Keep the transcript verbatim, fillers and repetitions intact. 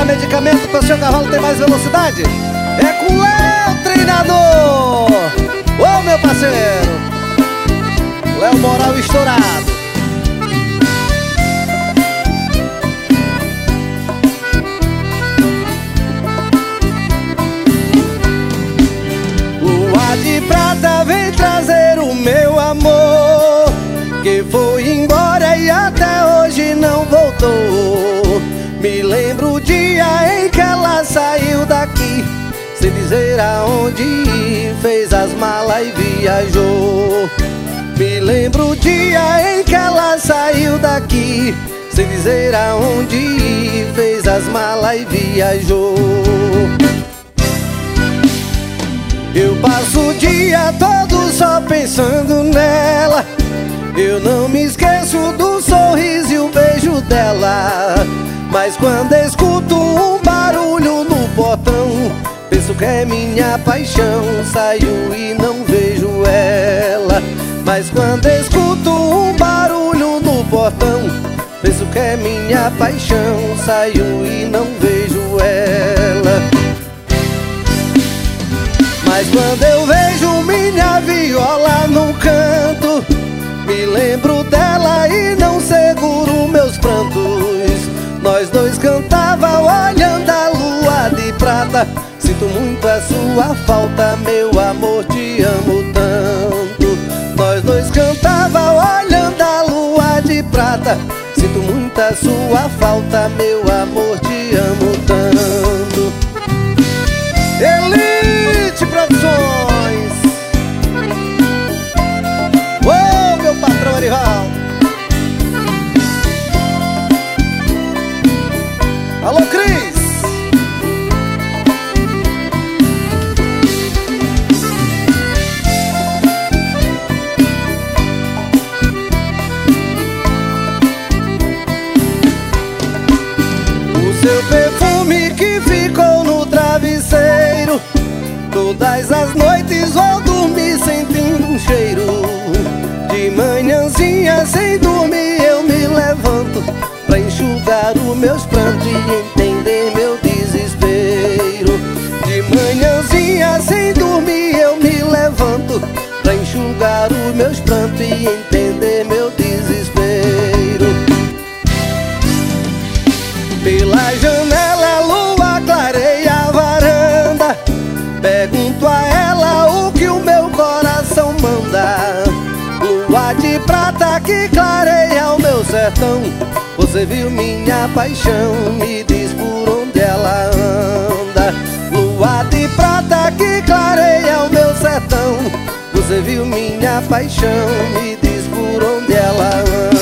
medicamento para o seu cavalo ter mais velocidade? É com o Léo Treinador! Ô meu parceiro, Léo Moral estourado. Lua de prata vem trazer o meu amor, que foi embora e até hoje não voltou. Me lembro o dia em que ela saiu daqui, sem dizer aonde, fez as malas e viajou. Me lembro o dia em que ela saiu daqui, sem dizer aonde, fez as malas e viajou. Eu passo o dia todo só pensando nela, eu não me esqueço do sorriso e o beijo dela. Mas quando escuto um barulho no portão, penso que é minha paixão, saio e não vejo ela. Mas quando escuto um barulho no portão, penso que é minha paixão, saio e não vejo ela. Mas quando eu vejo minha viola no canto, me lembro dela e não seguro meus prantos. Nós dois cantava olhando a lua de prata, sinto muito a sua falta, meu amor, te amo tanto. Nós dois cantava olhando a lua de prata, sinto muito a sua falta, meu amor, te amo tanto. Elite Produções. Ô, meu patrão Arivaldo. Alô, Cris. O seu perfume que ficou no travesseiro, todas as noites vou dormir sentindo um cheiro. De manhãzinha sem dormir eu me levanto pra enxugar os meus prantos e entender meu desespero. De manhãzinha sem dormir eu me levanto pra enxugar os meus prantos e entender meu desespero. Pela janela a lua clareia a varanda, pergunto a ela o que o meu coração manda. Lua de prata que clareia o meu sertão, você viu minha paixão, me diz por onde ela anda. Lua de prata que clareia o meu sertão, você viu minha paixão, me diz por onde ela anda.